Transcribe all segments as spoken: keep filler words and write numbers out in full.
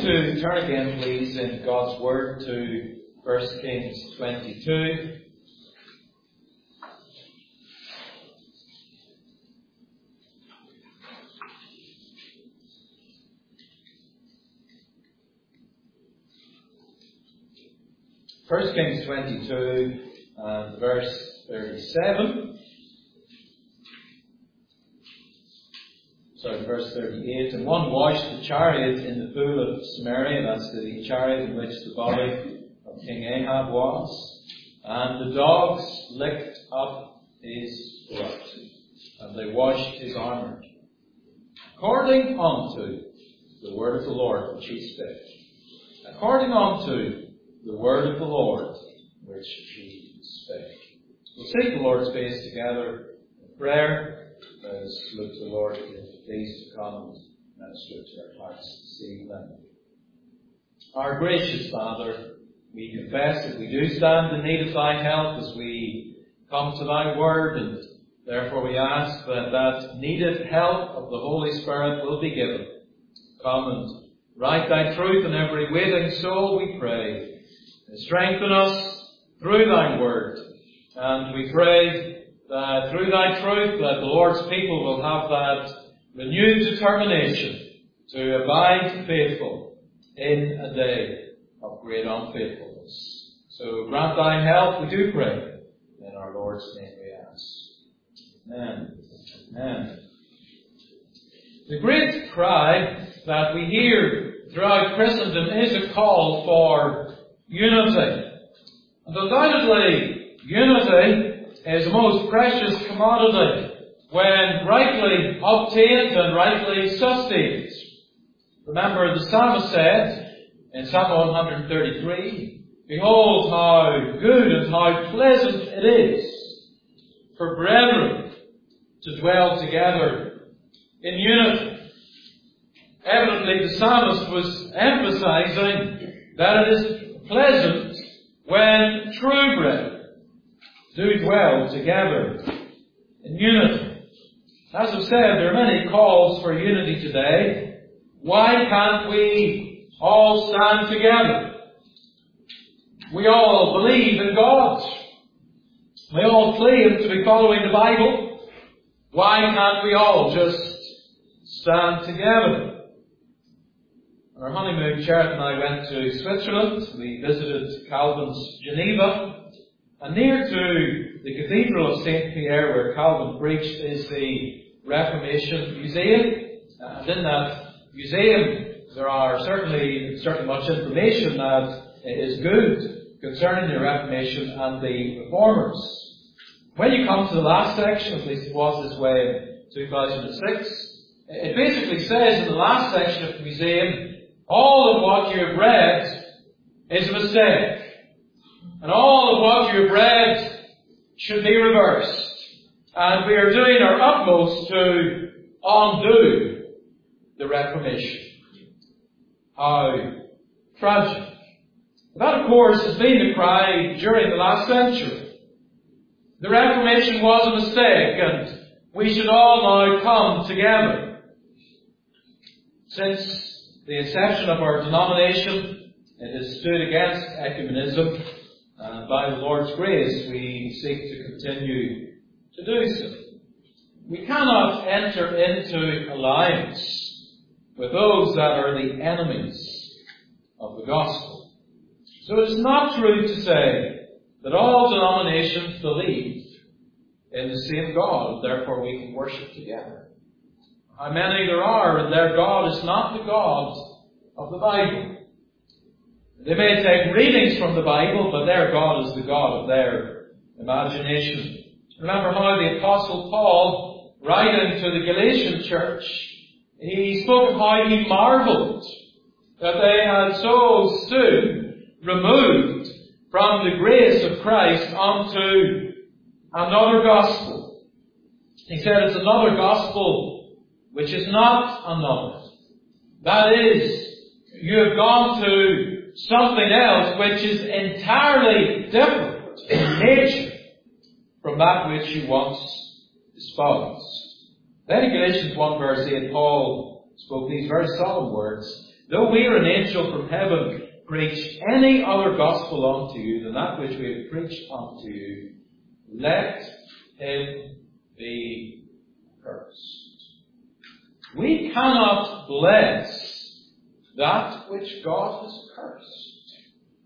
to turn again, please, in God's Word to First Kings twenty-two. First Kings twenty-two and verse thirty-seven. Sorry, verse thirty-eight. And one washed the chariot in the pool of Samaria, that's the chariot in which the body of King Ahab was. And the dogs licked up his blood, and they washed his armour, according unto the word of the Lord which he spake. According unto the word of the Lord which he spake. We'll seek the Lord's face together in prayer. Let us look to the Lord if He pleased to come and minister to our hearts this evening. Our gracious Father, we confess that we do stand in need of Thy help as we come to Thy word, and therefore we ask that that needed help of the Holy Spirit will be given. Come and write Thy truth in every waiting soul, we pray. And strengthen us through Thy word. And we pray that through Thy truth that the Lord's people will have that renewed determination to abide faithful in a day of great unfaithfulness. So grant Thine help, we do pray. In our Lord's name we ask. Amen. Amen. The great cry that we hear throughout Christendom is a call for unity. And undoubtedly, unity is the most precious commodity when rightly obtained and rightly sustained. Remember, the psalmist said in Psalm one thirty-three, "Behold how good and how pleasant it is for brethren to dwell together in unity." Evidently, the psalmist was emphasizing that it is pleasant when true brethren do dwell together in unity. As I've said, there are many calls for unity today. Why can't we all stand together? We all believe in God. We all claim to be following the Bible. Why can't we all just stand together? On our honeymoon, Sharon and I went to Switzerland. We visited Calvin's Geneva. And near to the Cathedral of Saint Pierre, where Calvin preached, is the Reformation Museum. And in that museum, there are certainly, certainly much information that is good concerning the Reformation and the Reformers. When you come to the last section, at least it was this way in two thousand six, it basically says in the last section of the museum, all of what you have read is a mistake. And all of what you have read should be reversed. And we are doing our utmost to undo the Reformation. How tragic. That, of course, has been the cry during the last century. The Reformation was a mistake, and we should all now come together. Since the inception of our denomination, it has stood against ecumenism, and by the Lord's grace we seek to continue to do so. We cannot enter into alliance with those that are the enemies of the gospel. So it is not true to say that all denominations believe in the same God, and therefore we can worship together. How many there are, and their God is not the God of the Bible. They may take readings from the Bible, but their God is the God of their imagination. Remember how the Apostle Paul, writing to the Galatian church, he spoke of how he marveled that they had so soon removed from the grace of Christ unto another gospel. He said it's another gospel which is not another. That is, you have gone to something else which is entirely different in nature from that which you once espoused. Then in Galatians one verse eight, Paul spoke these very solemn words. though we or an angel from heaven preach any other gospel unto you than that which we have preached unto you, let him be cursed. We cannot bless that which God has cursed.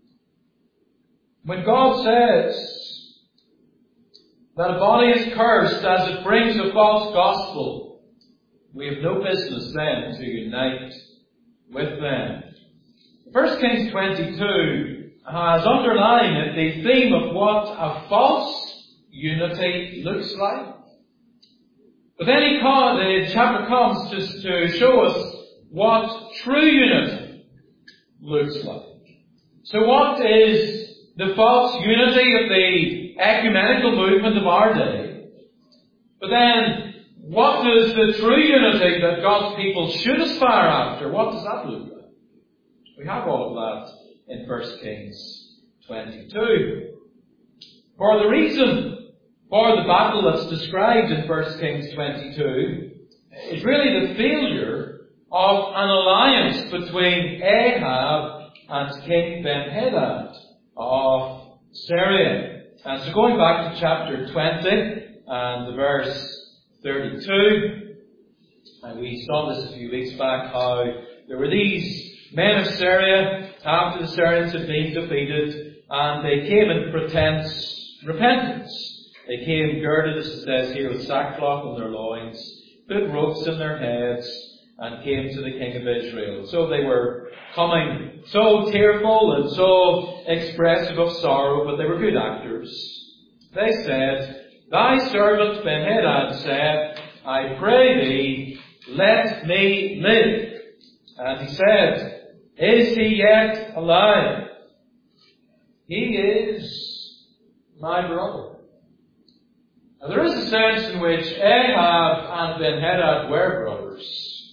When God says that a body is cursed as it brings a false gospel, we have no business then to unite with them. First Kings twenty-two has underlying it the theme of what a false unity looks like. But then he comes, the chapter comes just to show us what true unity looks like. So what is the false unity of the ecumenical movement of our day? But then, what does the true unity that God's people should aspire after, what does that look like? We have all of that in First Kings twenty-two. For the reason for the battle that's described in First Kings twenty-two is really the failure of an alliance between Ahab and King Ben-Hadad of Syria. And so going back to chapter twenty and the verse thirty-two, and we saw this a few weeks back, how there were these men of Syria after the Syrians had been defeated, and they came in pretense repentance. They came girded, as it says here, with sackcloth on their loins, put ropes in their heads, and came to the king of Israel. So they were coming so tearful and so expressive of sorrow, but they were good actors. They said, Thy servant Ben-Hadad said, I pray thee, let me live. And he said, Is he yet alive? He is my brother. Now there is a sense in which Ahab and Ben-Hadad were brothers.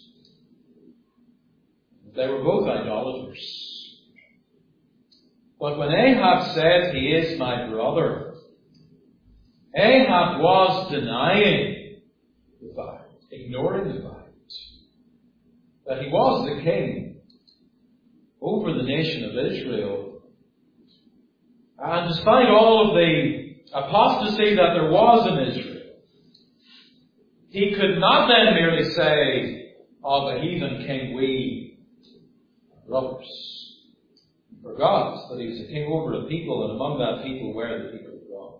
They were both idolaters. But when Ahab said, He is my brother, Ahab was denying the fact, ignoring the fact, that he was the king over the nation of Israel. And despite all of the apostasy that there was in Israel, he could not then merely say, of a heathen king we are brothers. He forgot that he was a king over a people, and among that people were the people of God.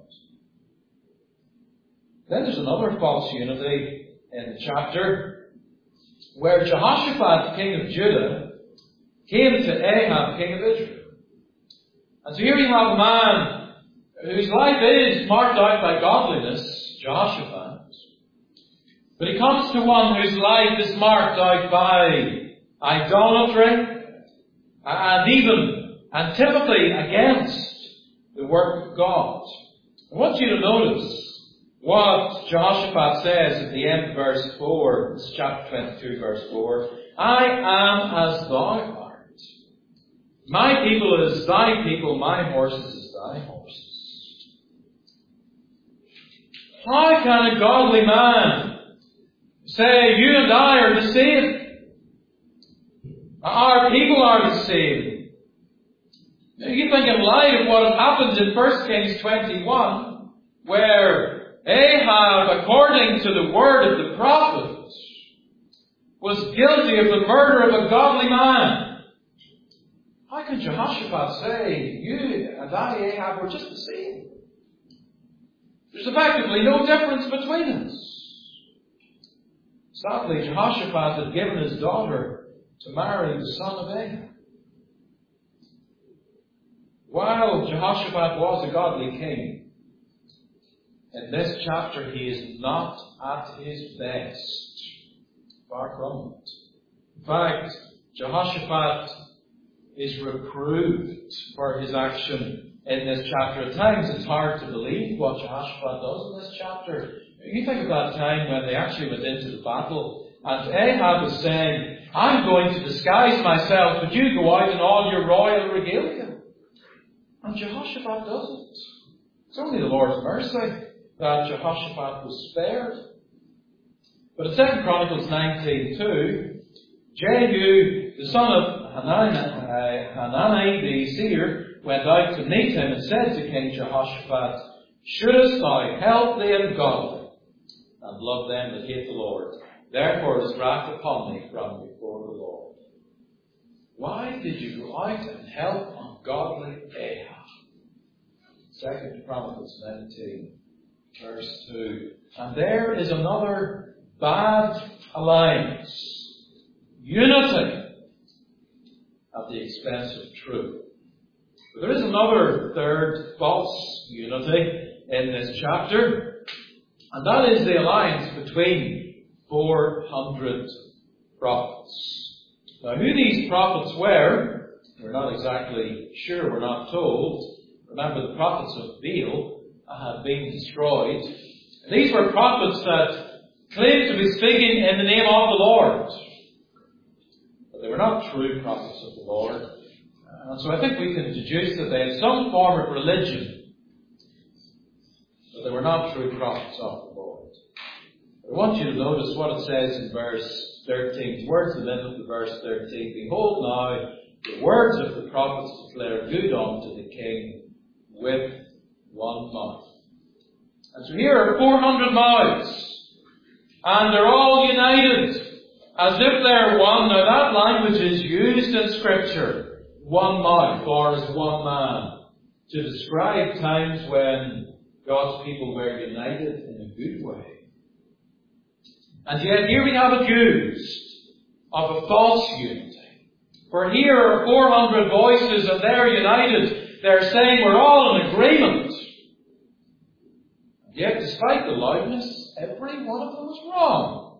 Then there's another false unity in the chapter, where Jehoshaphat, king of Judah, came to Ahab, king of Israel. And so here you have a man whose life is marked out by godliness, Jehoshaphat. But he comes to one whose life is marked out by idolatry, and even antipathy against the work of God. I want you to notice what Jehoshaphat says at the end of verse four. It's chapter twenty-two, verse four. I am as thou art. My people is thy people, my horses is thy horses. How can a godly man say, you and I are deceived? Our people are deceived. Now you think in light of what had happened in First Kings twenty-one, where Ahab, according to the word of the prophet, was guilty of the murder of a godly man. How can Jehoshaphat say, you and I, Ahab, were just the same? There's effectively no difference between us. Sadly, Jehoshaphat had given his daughter to marry the son of Ahab. While Jehoshaphat was a godly king, in this chapter he is not at his best. Far from it. In fact, Jehoshaphat is reproved for his action in this chapter. At times it's hard to believe what Jehoshaphat does in this chapter. You think of that time when they actually went into the battle, and Ahab is saying, I'm going to disguise myself, but you go out in all your royal regalia. And Jehoshaphat doesn't. It's only the Lord's mercy that Jehoshaphat was spared. But in Second Chronicles nineteen two, Jehu, the son of Hanani the seer went out to meet him and said to King Jehoshaphat, shouldest thou help the ungodly and love them that hate the Lord? Therefore is wrath upon thee from before the Lord. Why did you go out and help ungodly Ahab? Second Chronicles nineteen, verse two. And there is another bad alliance. Unity at the expense of truth. But there is another third false unity in this chapter, and that is the alliance between four hundred prophets. Now, who these prophets were, we're not exactly sure, we're not told. Remember, the prophets of Baal had been destroyed. These were prophets that claimed to be speaking in the name of the Lord. But they were not true prophets of the Lord. And so I think we can deduce that they had some form of religion, but they were not true prophets of the Lord. I want you to notice what it says in verse thirteen, towards the middle of the verse thirteen. Behold now, the words of the prophets declare good unto the king with one mouth. And so here are four hundred mouths, and they're all united, as if they're one. Now that language is used in Scripture, one mouth, or as one man, to describe times when God's people were united in a good way. And yet here we have accused of a false unity. For here are four hundred voices and they're united. They're saying we're all in agreement. And yet despite the loudness, every one of them was wrong.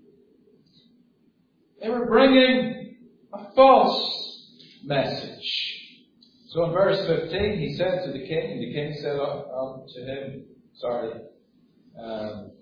They were bringing a false message. So in verse fifteen, he said to the king, and the king said unto him, sorry, um,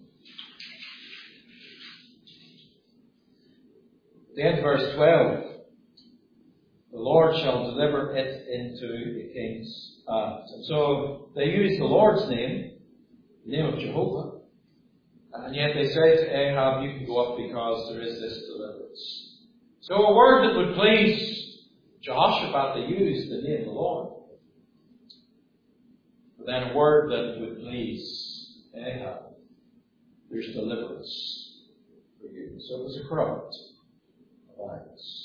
the end of verse twelve, the Lord shall deliver it into the king's hands. And so they use the Lord's name, the name of Jehovah, and yet they say to Ahab, you can go up because there is this deliverance. So a word that would please Jehoshaphat, they used the name of the Lord. But then a word that would please Ahab, there's deliverance for you. So it was a corrupt alliance.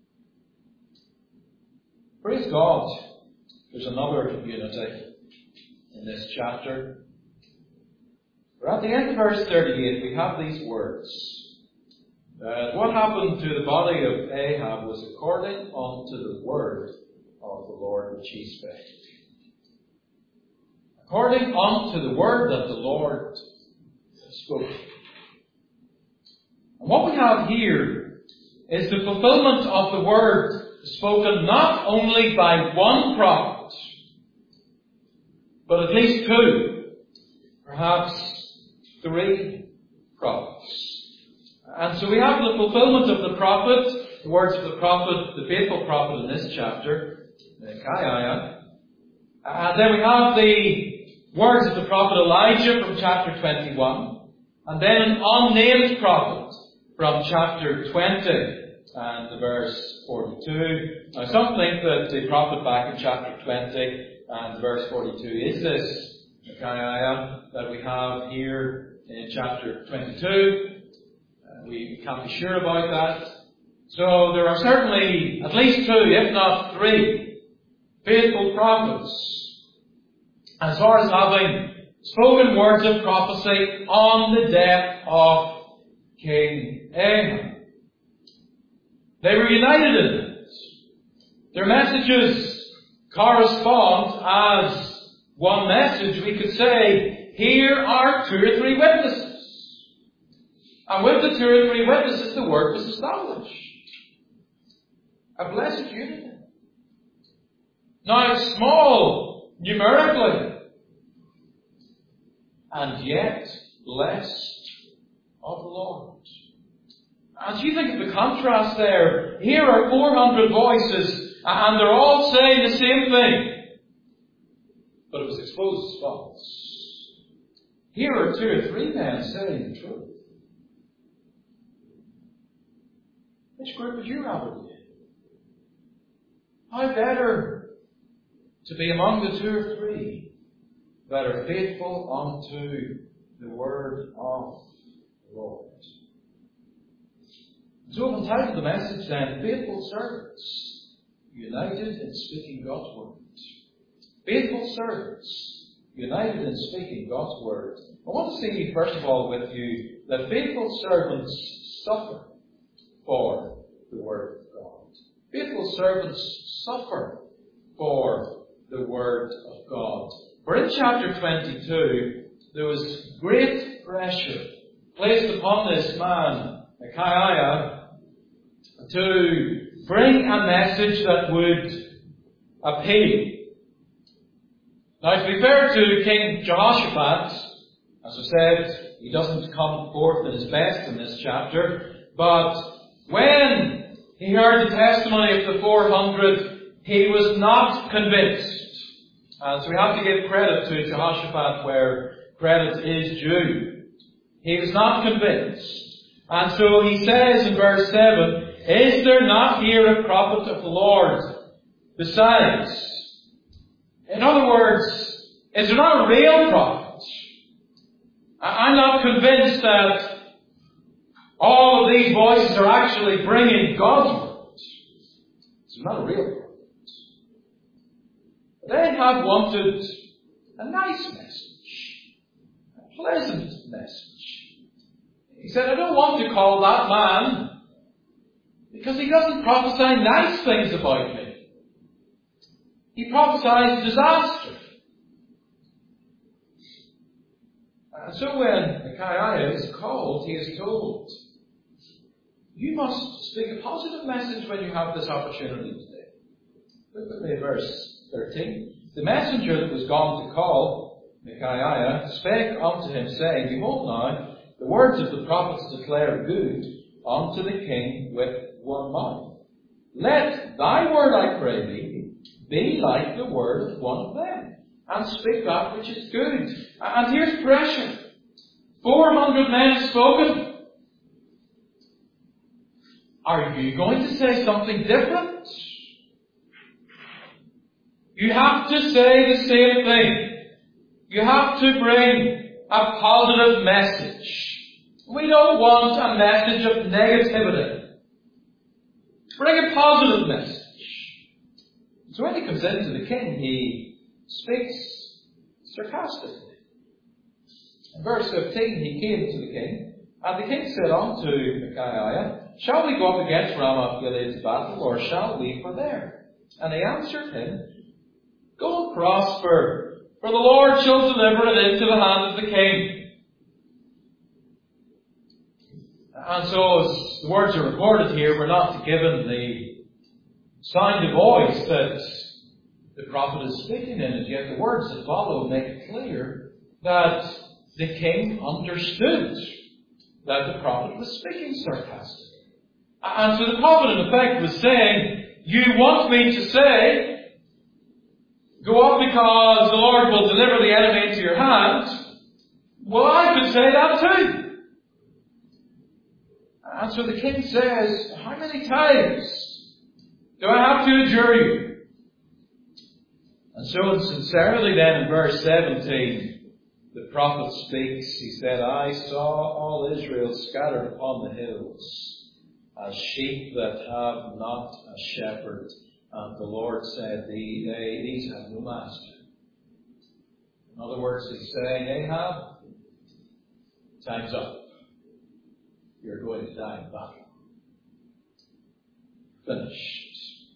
Praise God, there's another unity in this chapter. For at the end of verse thirty-eight, we have these words. Uh, what happened to the body of Ahab was according unto the word of the Lord which he spake. According unto the word that the Lord spoke. And what we have here is the fulfillment of the word spoken not only by one prophet, but at least two, perhaps three prophets. And so we have the fulfillment of the prophet, the words of the prophet, the faithful prophet in this chapter, Micaiah. And then we have the words of the prophet Elijah from chapter twenty-one. And then an unnamed prophet from chapter twenty and the verse forty-two. Now some think that the prophet back in chapter twenty and verse forty-two is this Micaiah that we have here in chapter twenty-two. We can't be sure about that. So there are certainly at least two, if not three, faithful prophets as far as having spoken words of prophecy on the death of King Ahab. They were united in it. Their messages correspond as one message. We could say, here are two or three witnesses. And with the two or three witnesses, the word was established. A blessed unity. Now it's small, numerically, and yet blessed of the Lord. As you think of the contrast there, here are four hundred voices, and they're all saying the same thing. But it was exposed as false. Here are two or three men saying the truth. Which group would you rather be in? How better to be among the two or three that are faithful unto the word of the Lord. So I've entitled the message then, Faithful Servants, United in Speaking God's Word. Faithful servants, united in speaking God's Word. I want to see, first of all, with you, that faithful servants suffer for the Word of God. Faithful servants suffer for the Word of God. For in chapter twenty-two, there was great pressure placed upon this man, Micaiah, to bring a message that would appeal. Now, to be fair to King Jehoshaphat, as I said, he doesn't come forth at his best in this chapter, but when he heard the testimony of the four hundred, he was not convinced. And so we have to give credit to Jehoshaphat where credit is due. He was not convinced. And so he says in verse seven, Is there not here a prophet of the Lord besides? In other words, is there not a real prophet? I'm not convinced that all of these voices are actually bringing God's word. It's not a real prophet. They have wanted a nice message, a pleasant message. He said, I don't want to call that man because he doesn't prophesy nice things about me. He prophesies disaster. And so when Micaiah is called, he is told, you must speak a positive message when you have this opportunity today. Look with me, verse thirteen. The messenger that was gone to call Micaiah spake unto him, saying, Behold now, the words of the prophets declare good unto the king with one mouth. Let thy word, I pray thee, be like the word of one of them, and speak that which is good. And here's pressure. Four hundred men have spoken. Are you going to say something different? You have to say the same thing. You have to bring a positive message. We don't want a message of negativity. Bring a positive message. So when he comes into the king, he speaks sarcastically. In verse fifteen, he came to the king, and the king said unto Micaiah, Shall we go up against Ramoth Gilead to battle, or shall we forbear? And he answered him, Go and prosper, for the Lord shall deliver it into the hand of the king. And so, as the words are recorded here, we're not given the sound of voice that the prophet is speaking in, and yet the words that follow make it clear that the king understood that the prophet was speaking sarcastically. And so the prophet, in effect, was saying, You want me to say, Go up because the Lord will deliver the enemy into your hand? Well, I could say that too. And so the king says, How many times do I have to adjure you? And so sincerely then in verse seventeen, the prophet speaks. He said, I saw all Israel scattered upon the hills, as sheep that have not a shepherd. And the Lord said, they, they, These have no master. In other words, he's saying, Ahab, time's up. You're going to die in battle. Finished.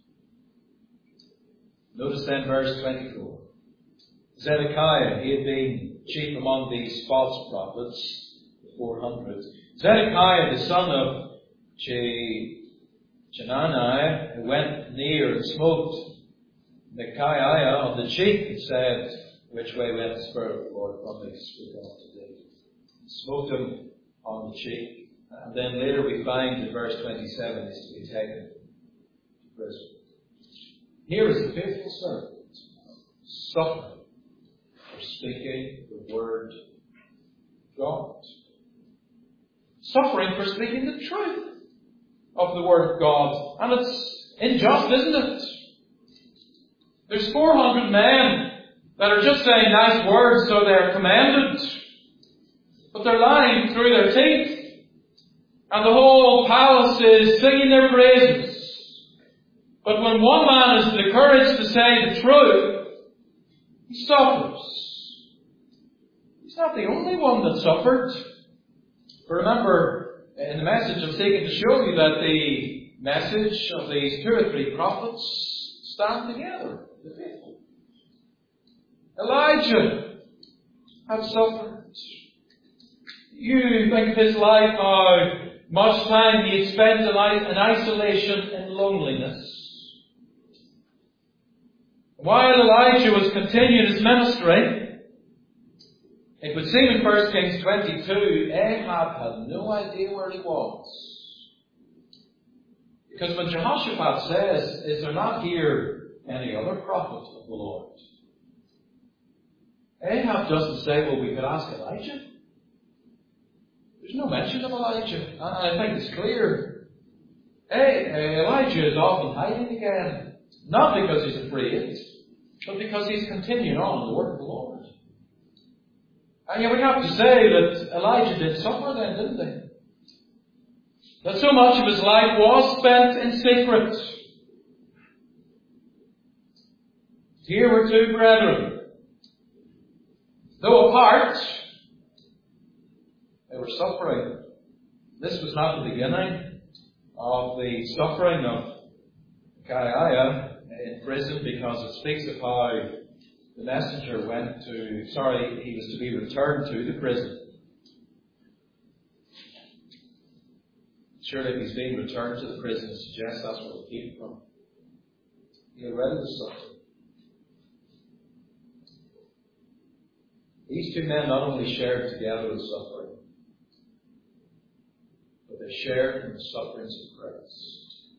Notice then verse twenty-four. Zedekiah, he had been chief among these false prophets, the four hundred. Zedekiah, the son of Je- Jenaniah, who went near and smote Micaiah on the cheek and said, Which way went the Spirit of the Lord from me to speak unto David? Smote him on the cheek. And then later we find in verse twenty-seven he's to be taken to prison. Here is a faithful servant suffering for speaking the word of God. Suffering for speaking the truth of the word of God. And it's unjust, isn't it? There's four hundred men that are just saying nice words so they're commended, but they're lying through their teeth. And the whole palace is singing their praises. But when one man has the courage to say the truth, he suffers. He's not the only one that suffered. But remember, in the message I'm seeking to show you that the message of these two or three prophets stand together, the faithful. Elijah had suffered. You think of his life, how much time he had spent in isolation and loneliness. While Elijah was continuing his ministry, it would seem in First Kings twenty-two, Ahab had no idea where he was. Because when Jehoshaphat says, is there not here any other prophet of the Lord? Ahab doesn't say, well, we could ask Elijah. There's no mention of Elijah. I think it's clear. Hey, Elijah is often hiding again. Not because he's afraid, but because he's continuing on in the work of the Lord. And yet we have to say that Elijah did suffer then, didn't he? That so much of his life was spent in secret. Here were two brethren. Though apart, they were suffering. This was not the beginning of the suffering of Micaiah in prison, because it speaks of how the messenger went to, sorry, he was to be returned to the prison. Surely if he's being returned to the prison, it suggests that's where he came from. He already was suffering. These two men not only shared together the suffering, but they shared in the sufferings of Christ.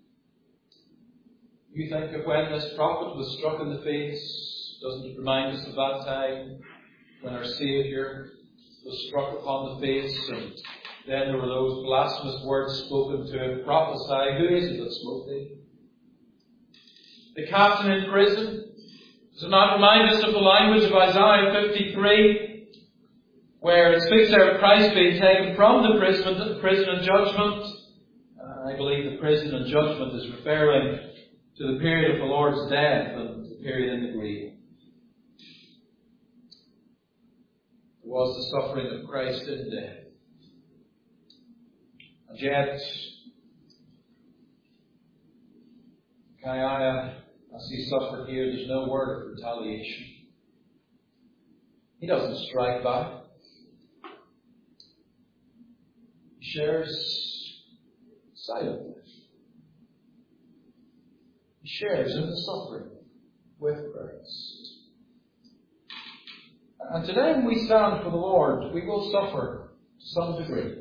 You think of when this prophet was struck in the face, doesn't it remind us of that time when our Saviour was struck upon the face, and then there were those blasphemous words spoken to him, prophesy, who is it that smote thee? The captain in prison. Does it not remind us of the language of Isaiah fifty-three, where it speaks there of Christ being taken from the prison, the prison and judgment? Uh, I believe the prison and judgment is referring to the period of the Lord's death and the period in the grave. It was the suffering of Christ in death. And yet, Micaiah, as he suffered here, there's no word of retaliation. He doesn't strike back. He shares silently. He shares in the suffering with Christ. And today when we stand for the Lord, we will suffer to some degree.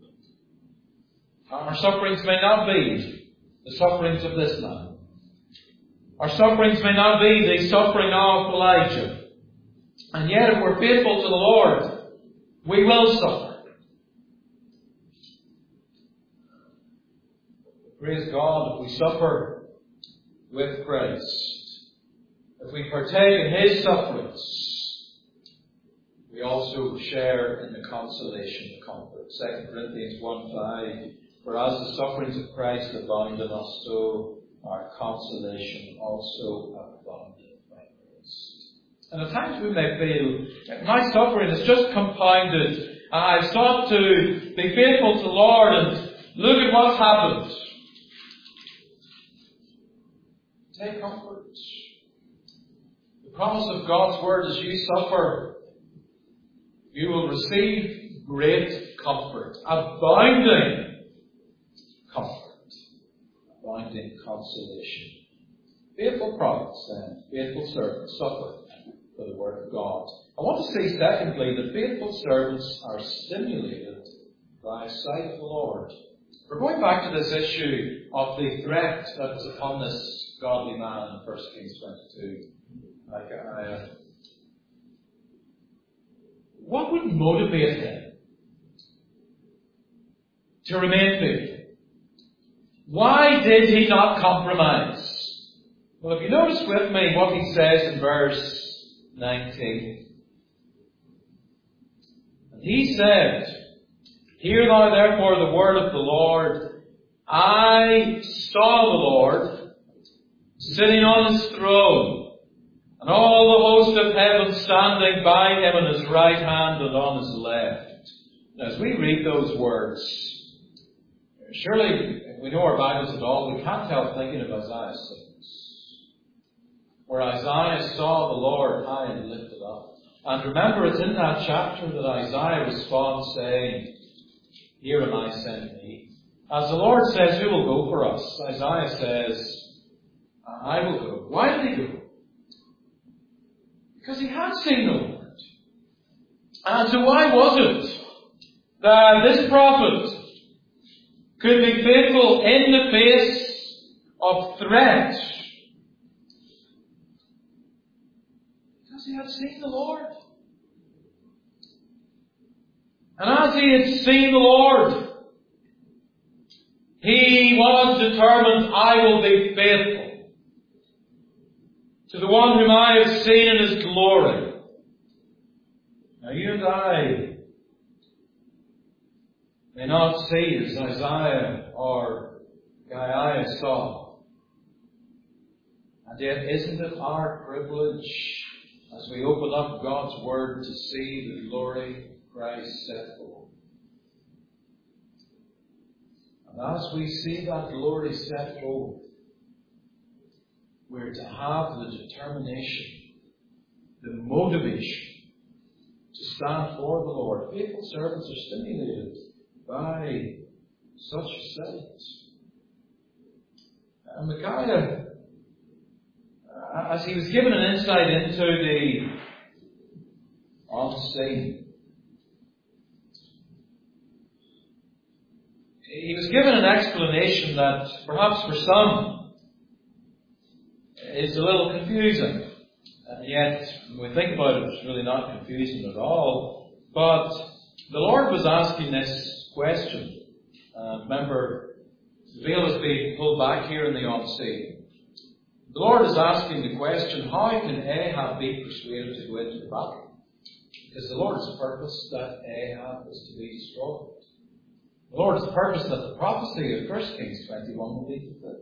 Our sufferings may not be the sufferings of this man. Our sufferings may not be the suffering of Elijah. And yet if we're faithful to the Lord, we will suffer. Praise God, if we suffer with Christ, if we partake in His sufferings, we also share in the consolation of comfort. Second Corinthians one five, for as the sufferings of Christ abound in us, so our consolation also abounded by Christ. And at times we may feel, my suffering is just compounded. I've sought to be faithful to the Lord, and look at what's happened. Take comfort. The promise of God's word is you suffer, you will receive great comfort, abounding comfort, abounding consolation. Faithful prophets then, faithful servants suffer for the word of God. I want to say secondly that faithful servants are stimulated by sight of the Lord. We're going back to this issue of the threat that was upon this godly man in First Kings twenty-two. Micaiah. What would motivate him to remain faithful? Why did he not compromise? Well, if you notice with me what he says in verse nineteen. And he said, Hear thou therefore the word of the Lord. I saw the Lord sitting on his throne, and all the host of heaven standing by him on his right hand and on his left. Now, as we read those words, surely, if we know our Bibles at all, we can't help thinking of Isaiah six, where Isaiah saw the Lord high and lifted up. And remember, it's in that chapter that Isaiah responds saying, Here am I, send me. As the Lord says, who will go for us? Isaiah says, I will go. Why did he go? Because he had seen the Lord. And so why was it that this prophet could be faithful in the face of threat? Because he had seen the Lord. And as he had seen the Lord, he was determined, I will be faithful to the one whom I have seen in his glory. Now you and I may not see as Isaiah or Gaius saw. And yet isn't it our privilege as we open up God's Word to see the glory of Christ set forth? And as we see that glory set forth, we're to have the determination, the motivation to stand for the Lord. Faithful servants are stimulated by such a sight. And Micaiah, as he was given an insight into the unseen, he was given an explanation that perhaps for some is a little confusing. And yet, when we think about it, it's really not confusing at all. But the Lord was asking this question. Uh, remember, the veil is being pulled back here in the unseen. The Lord is asking the question, how can Ahab be persuaded to go into the battle? Because the Lord's purpose that Ahab is to be destroyed. The Lord's purpose that the prophecy of First Kings twenty-one will be fulfilled.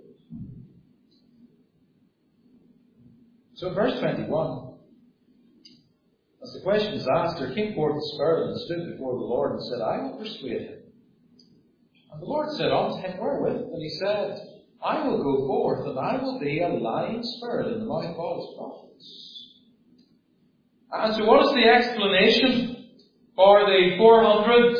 So in verse twenty-one, as the question is asked, there came forth the spirit and stood before the Lord and said, I will persuade him. And the Lord said unto him, Wherewith? And he said, I will go forth, and I will be a lying spirit in the mouth of all his prophets. And so what is the explanation for the four hundred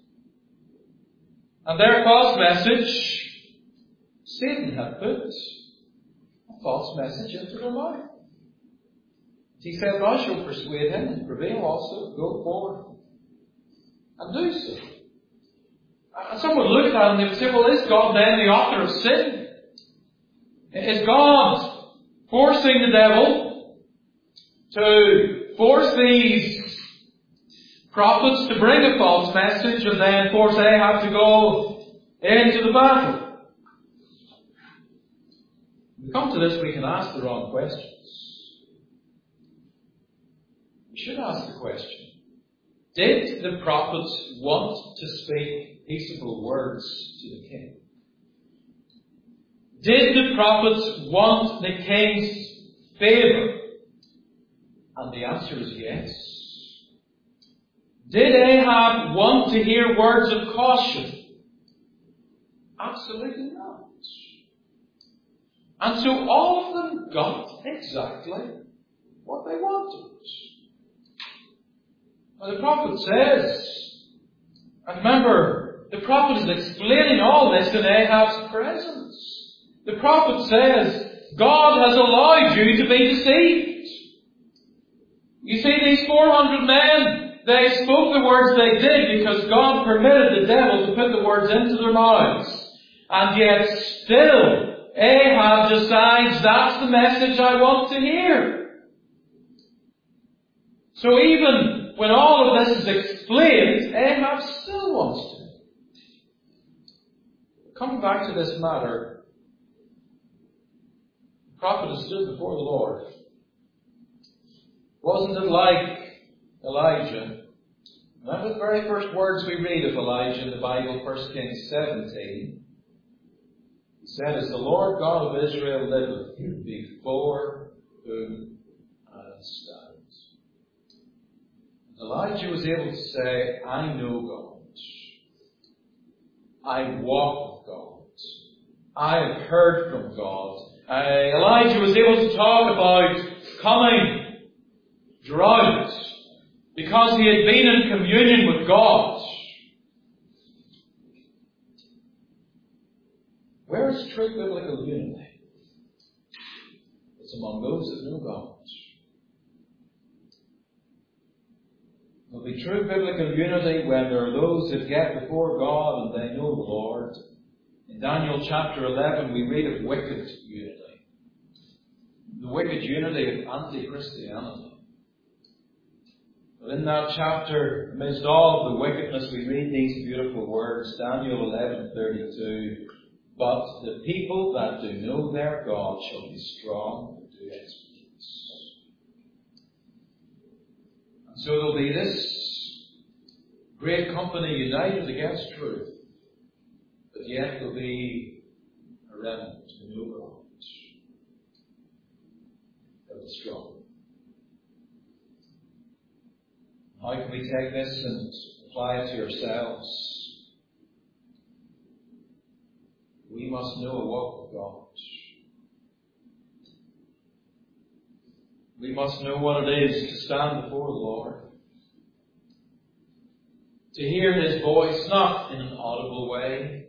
and their false message? Satan had put a false message into their mouth. He said, Thou shalt persuade him and prevail also, go forward and do so. And some would look at that and they would say, well, is God then the author of sin? Is God forcing the devil to force these prophets to bring a false message and then force Ahab to go into the battle? When we come to this, we can ask the wrong questions. We should ask the question, did the prophets want to speak peaceable words to the king? Did the prophets want the king's favour? And the answer is yes. Did Ahab want to hear words of caution? Absolutely not. And so all of them got exactly what they wanted. Well, the prophet says, and remember, the prophet is explaining all this in Ahab's presence. The prophet says, God has allowed you to be deceived. You see, these four hundred men, they spoke the words they did because God permitted the devil to put the words into their mouths. And yet still, Ahab decides that's the message I want to hear. So even when all of this is explained, Ahab still wants to. Coming back to this matter, the prophet has stood before the Lord. Wasn't it like Elijah? Remember the very first words we read of Elijah in the Bible, First Kings seventeen. He said, "As the Lord God of Israel liveth, before whom I stand." Elijah was able to say, I know God. I walk with God. I have heard from God. Uh, Elijah was able to talk about coming drought because he had been in communion with God. Where is true biblical unity? It's among those that know God. There'll be true biblical unity when there are those that get before God and they know the Lord. In Daniel chapter eleven we read of wicked unity. The wicked unity of anti-Christianity. But in that chapter, amidst all of the wickedness, we read these beautiful words, Daniel eleven thirty-two. But the people that do know their God shall be strong and do exploits. And so there'll be this great company united against truth. But yet there'll be a remnant who know God. They'll be strong. How can we take this and apply it to ourselves? We must know a walk with God. We must know what it is to stand before the Lord. To hear His voice, not in an audible way.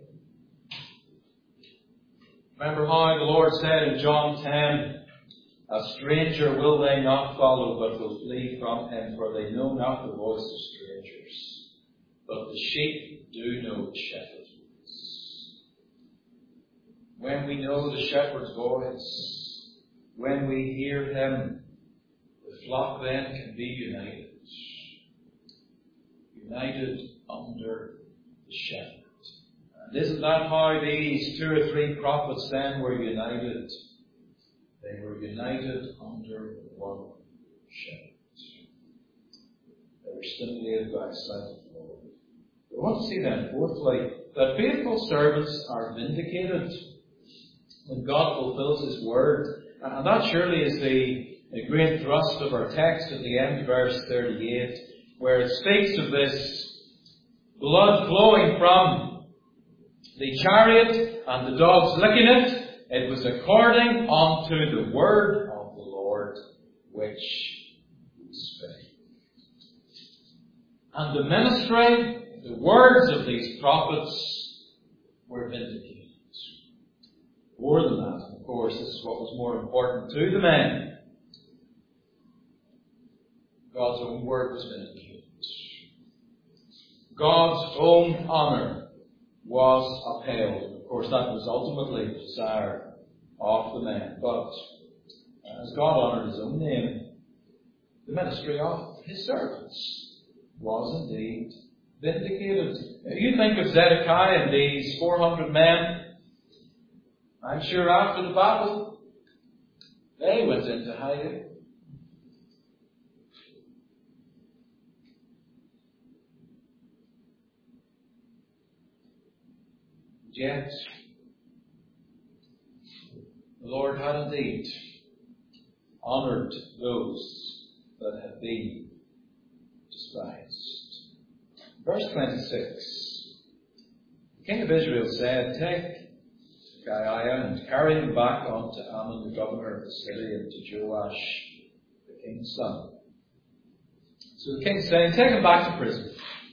Remember how the Lord said in John ten, a stranger will they not follow, but will flee from him, for they know not the voice of strangers. But the sheep do know the shepherd. When we know the shepherd's voice, when we hear him, the flock then can be united. United under the shepherd. And isn't that how these two or three prophets then were united? They were united under one shepherd. They were stimulated by the sight of the Lord. We want to see then, fourthly, that faithful servants are vindicated when God fulfills His word. And that surely is the, the great thrust of our text at the end of verse thirty-eight, where it speaks of this blood flowing from the chariot and the dogs licking it. It was according unto the word of the Lord which He spake. And the ministry, the words of these prophets were vindicated. More than that, of course, this is what was more important to the men. God's own word was vindicated. God's own honour was upheld. Of course, that was ultimately the desire of the men. But as God honoured His own name, the ministry of His servants was indeed vindicated. You think of Zedekiah and these four hundred men. I'm sure after the battle, they went into hiding. Yet, the Lord had indeed honoured those that had been despised. Verse twenty-six. The king of Israel said, take Micaiah and carry him back unto Amon the governor of the city, and to Joash the king's son. So the king's saying, take him back to prison.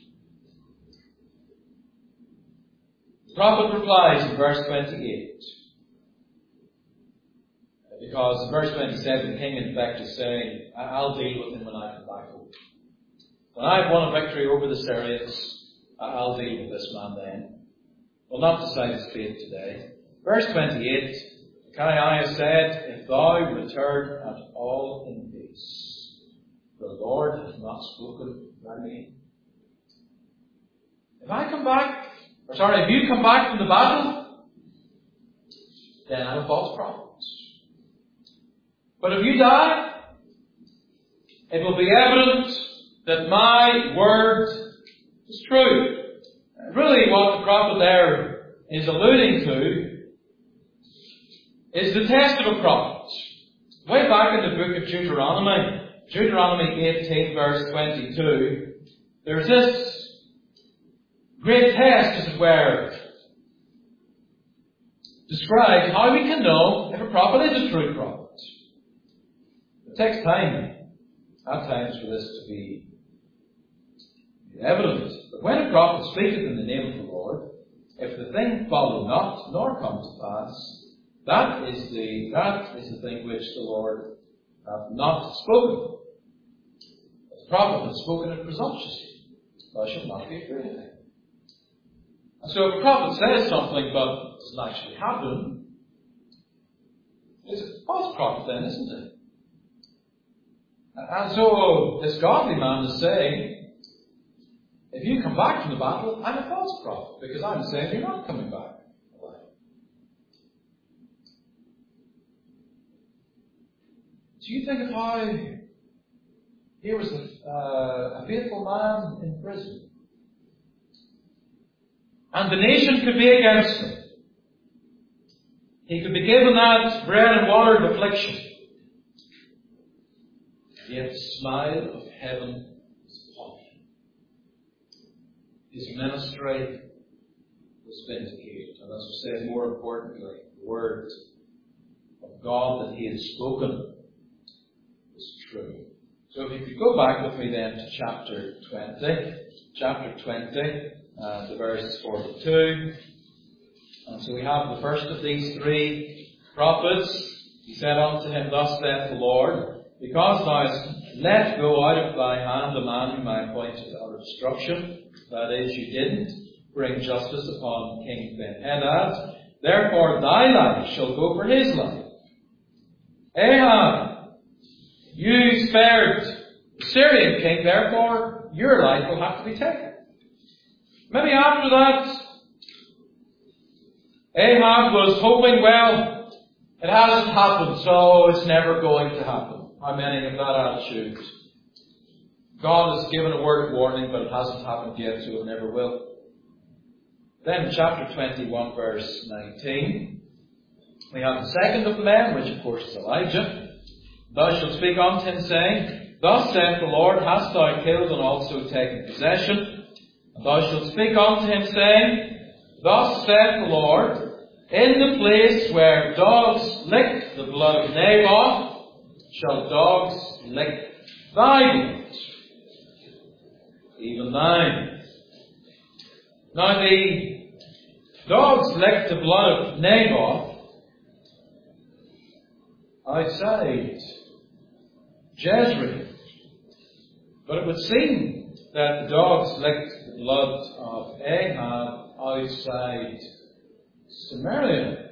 The prophet replies in verse twenty-eight. Because in verse twenty-seven, the king in fact is saying, I'll deal with him when I come back home. When I've won a victory over the Syrians, I'll deal with this man then. We'll not decide his fate today. Verse twenty-eight, Micaiah said, if thou return at all in peace, the Lord hath not spoken by me. If I come back, or sorry, if you come back from the battle, then I'm a false prophet. But if you die, it will be evident that my word is true. Really what the prophet there is alluding to is the test of a prophet. Way back in the book of Deuteronomy, Deuteronomy eighteen verse twenty-two, there's this great test, as it were, describes how we can know if a prophet is a true prophet. It takes time, at times, for this to be evident. But when a prophet speaketh in the name of the Lord, if the thing follow not, nor come to pass, that is the that is the thing which the Lord hath not spoken. But the prophet hath spoken it presumptuously. Thou shalt not be afraid of him. And so if a prophet says something but it doesn't actually happen, it's a false prophet then, isn't it? And so this godly man is saying, if you come back from the battle, I'm a false prophet, because I'm saying you're not coming back alive. Do you think of how here was a, uh, a faithful man in prison, and the nation could be against him. He could be given that bread and water of affliction. Yet the smile of heaven was upon him. His ministry was vindicated. And as we say, more importantly, the word of God that he had spoken was true. So if you could go back with me then to chapter twenty. Chapter twenty, uh, the verse forty-two. And so we have the first of these three prophets. He said unto him, Thus saith the Lord, because thou hast let go out of thy hand the man whom I appointed out of destruction, that is, you didn't bring justice upon King Ben-Hadad, therefore thy life shall go for his life. Ahab, you spared the Syrian king, therefore your life will have to be taken. Maybe after that, Ahab was hoping, well, it hasn't happened, so it's never going to happen. How many have that attitude? God has given a word of warning, but it hasn't happened yet, so it never will. Then chapter twenty-one, verse nineteen, we have the second of the men, which of course is Elijah. Thou shalt speak unto him, saying, Thus saith the Lord, hast thou killed and also taken possession? And thou shalt speak unto him, saying, Thus saith the Lord, in the place where dogs licked the blood of Naboth, shall dogs lick thy blood, even thine. Now the dogs licked the blood of Naboth outside Jezreel. But it would seem that the dogs licked the blood of Ahab outside Samaria.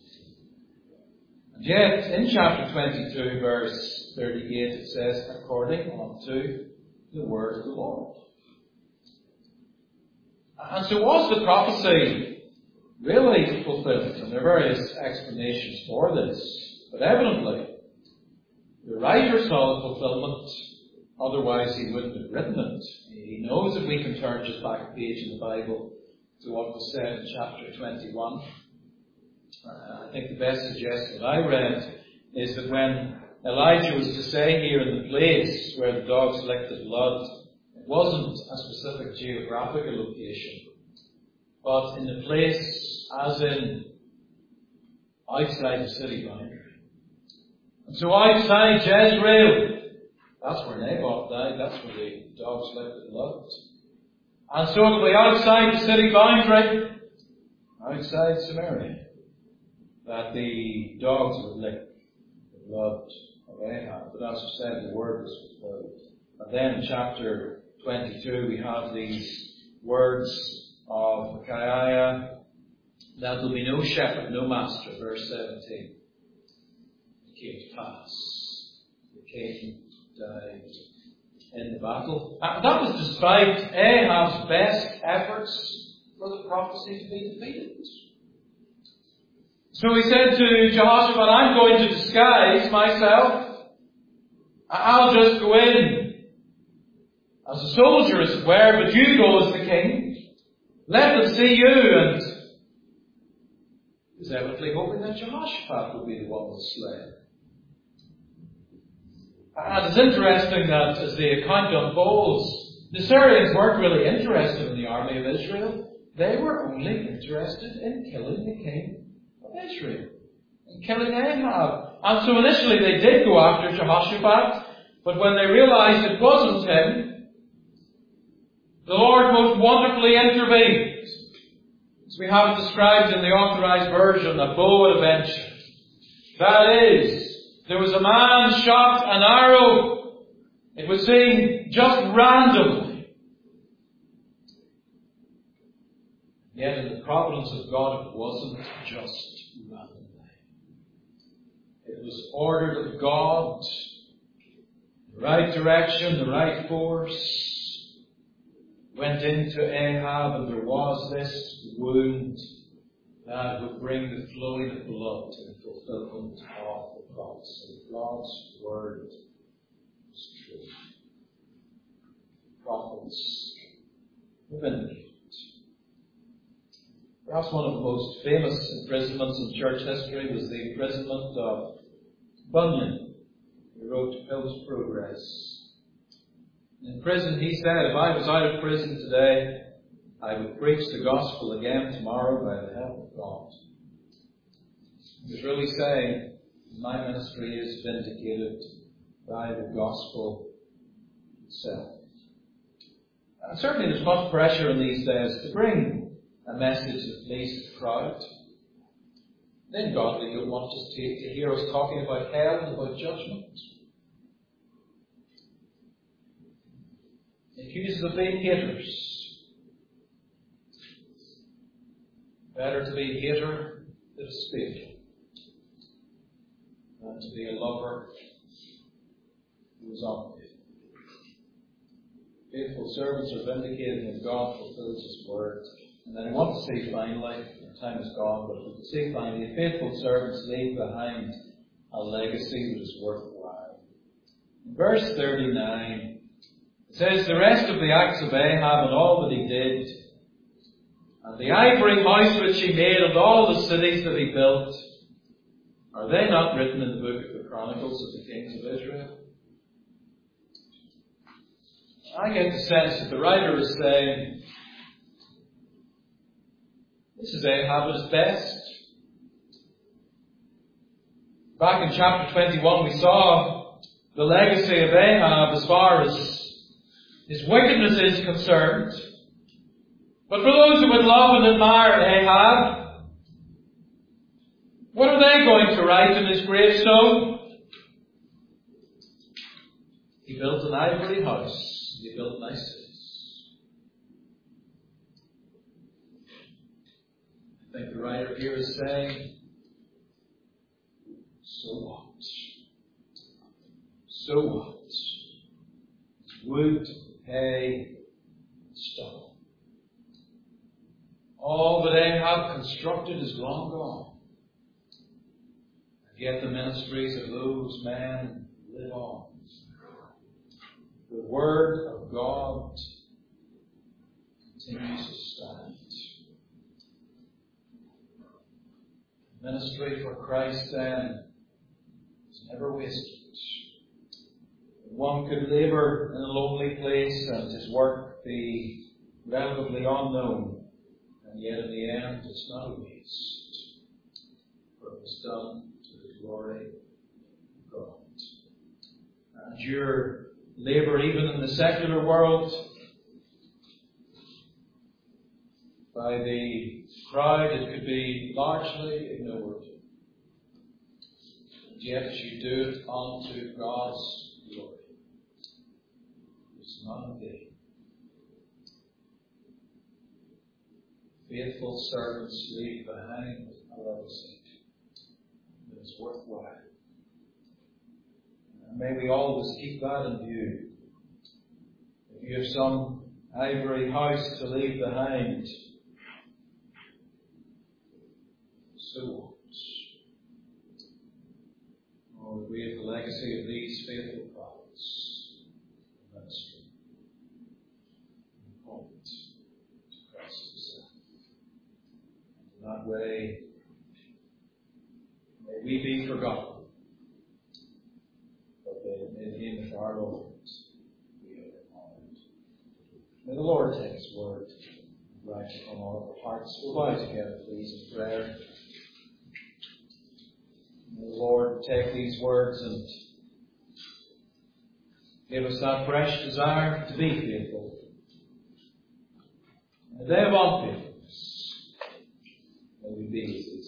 And yet, in chapter twenty-two, verse thirty-eight, it says, according unto the word of the Lord. And so was the prophecy really fulfilled? And there are various explanations for this. But evidently, the writer saw the fulfillment, otherwise he wouldn't have written it. He knows that we can turn just back a page in the Bible to what was said in chapter twenty-one. Uh, I think the best suggestion that I read is that when Elijah was to say here in the place where the dogs licked the blood, it wasn't a specific geographical location, but in the place as in outside the city boundary. And so outside Jezreel, that's where Naboth died, that's where the dogs licked the blood. And so it'll be outside the city boundary, outside Samaria, that the dogs would lick the blood of Ahab. But as I said, the word was fulfilled. And then in chapter twenty-two, we have these words of Micaiah, that there will be no shepherd, no master, verse seventeen. It came to pass. The king died in the battle. And that was despite Ahab's best efforts for the prophecy to be defeated. So he said to Jehoshaphat, I'm going to disguise myself. I'll just go in as a soldier, as it were, but you go as the king. Let them see you. And he was evidently hoping that Jehoshaphat would be the one who was slain. And it's interesting that as the account unfolds, the Syrians weren't really interested in the army of Israel. They were only interested in killing the king of Israel, in killing Ahab. And so initially they did go after Jehoshaphat, but when they realized it wasn't him, the Lord most wonderfully intervened. As we have it described in the Authorized Version, a bow adventure. That is, there was a man shot an arrow, it would seem, just randomly. Yet in the providence of God, it wasn't just randomly. It was ordered of God, the right direction, the right force went into Ahab, and there was this wound that would bring the flowing of blood to the fulfillment of the prophecy. God's word is true. Prophets vindicated. Perhaps one of the most famous imprisonments in church history was the imprisonment of Bunyan, who wrote Pilgrim's Progress. In prison, he said, if I was out of prison today, I would preach the gospel again tomorrow by the help of God. He was really saying, my ministry is vindicated by the gospel itself. And certainly there's much pressure in these days to bring a message that pleases the crowd. Then godly, you'll want us to, to hear us talking about hell and about judgment. Accused of being haters. Better to be a hater than a spade, than to be a lover who is unfaithful. Faithful servants are vindicated when God fulfills His word. And then I want to say finally, our time is gone, but we can say finally, faithful servants leave behind a legacy that is worthwhile. In verse thirty-nine, it says, the rest of the acts of Ahab and all that he did, and the ivory house which he made, and all the cities that he built, are they not written in the book of the Chronicles of the Kings of Israel? I get the sense that the writer is saying, this is Ahab at his best. Back in chapter twenty-one, we saw the legacy of Ahab as far as his wickedness is concerned. But for those who would love and admire Ahab, what are they going to write in his gravestone? He built an ivory house. He built nice cities. I think the writer here is saying, so what? So what? Wood, hay, stone. All that Ahab constructed is long gone. And yet the ministries of those men live on. The Word of God continues to stand. Ministry for Christ, then, is never wasted. One could labour in a lonely place and his work be relatively unknown, and yet in the end it's not a waste, for it was done to the glory of God. And your labour even in the secular world, by the crowd it could be largely ignored. And yet you do it unto God's glory. It's not a vain. Faithful servants leave behind a legacy that is worthwhile. And may we always keep that in view. If you have some ivory house to leave behind, so what? legacy of these faithful prophets and ministry. Point to Christ himself. In that way, may we be forgotten, but may in him our Lord we are honored. May the Lord take his word and write it on all of our hearts. We'll bow together, please, in prayer. May the Lord take these words and give us that fresh desire to be faithful. In the day of unfaithfulness, may we be